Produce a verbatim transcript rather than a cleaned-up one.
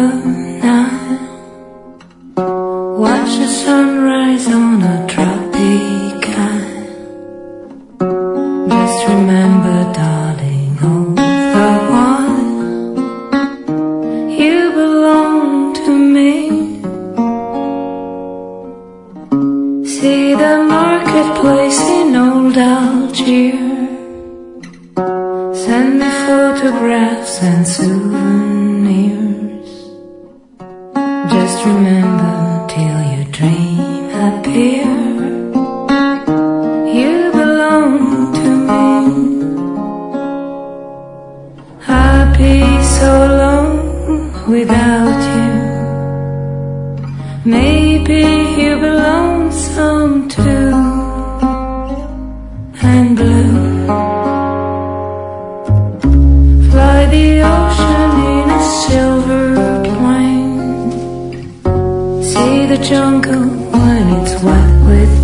night. Watch the sunrise on a tropic island. Just remember, darling, all the while you belong to me. See the marketplace in old Algiers. Send me photographs and souvenirs. Just remember, till your dream appear, you belong to me. I'd be so alone without you. Maybe you belong some too. And blue, fly the ocean in a silver plane. See the jungle when it's wet with